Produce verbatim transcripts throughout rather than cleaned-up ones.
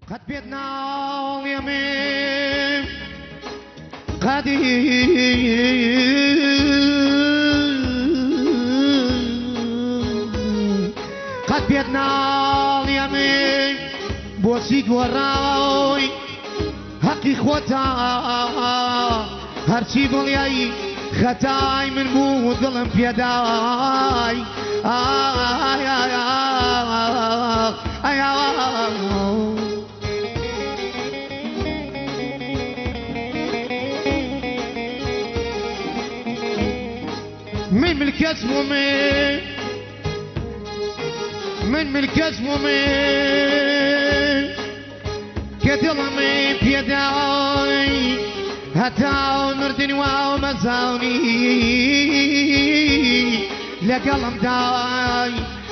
قد بيتنا اليمين قديم قد بيتنا اليمين بوسيق وراي حقي خوتا هرچی بڵیایی خەتای من بوو دڵم پێدای من ملکەت بوو من من ملکەت بوو من کە دڵمی پێدای هەتاو مردنی واو مەزاونی لەگەڵم دای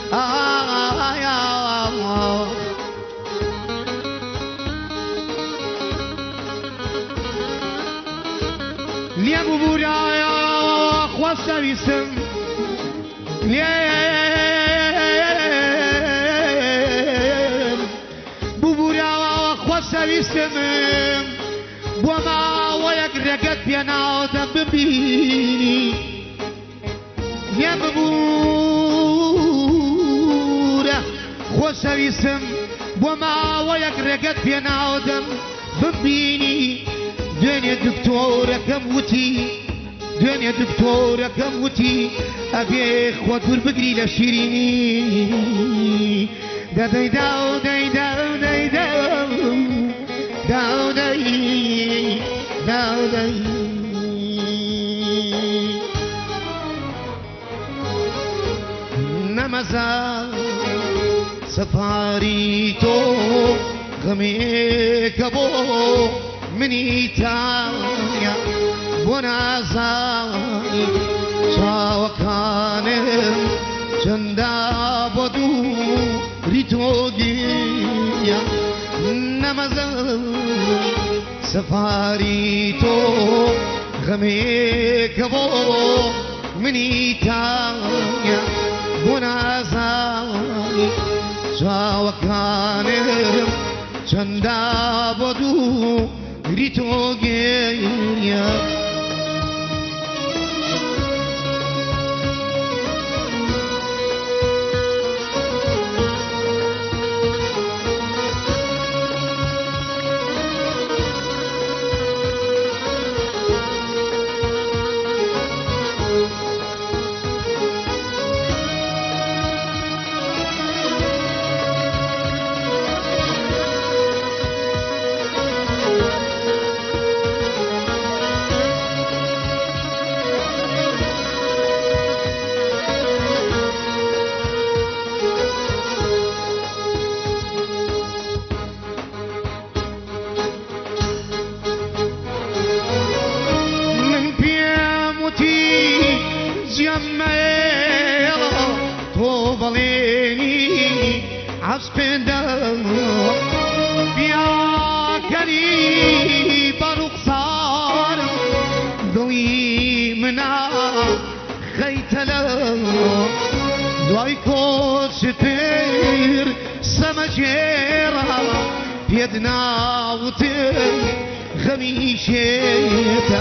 لێ ببوورایە خۆشەویستم لێ ببووراوە خۆشەویستم بۆ ماوەیەک ڕێگەت پێناوەدەم ببینی لێ ببوورە خۆشەویستم بۆ ماوەیەک ڕێگەت پێناوەدەم ببینی دوێنێ دکتۆرەکەم وتی دوێنێ دکتۆرەکەم وتی ئەبێ خۆت وەربگری لە شیرینی دەدەی داو دەی داو دەی داو داو دەی داو دەی نەمەزان سەفاری تۆ غەمێکە بۆ منی تایا بۆ نازانی چاوەکانم چەندا بۆ دووری تۆ گیریا نەمەزان سەفاری تۆ غەمێکە بۆ منی تایا بۆ نازانی چاوەکانم چەندا بۆ دووری تۆ گیریا دوای کۆچتر سەمەجێڕە پێدناوتر غەمیشێتە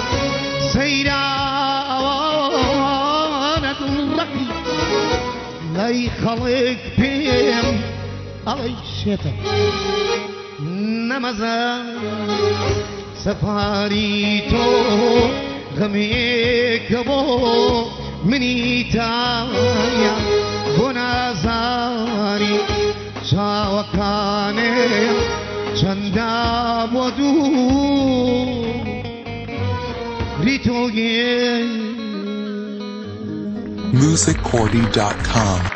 سەیراوانە دڵڕەقی لای خەڵک پێم ئەڵەی شێتە نەمەزان سەفاری تۆ غەمێکە بۆ منی تایا بۆ نازانی چاوەکانێ چەندا بۆ دووری تۆ گێ music cordy dot com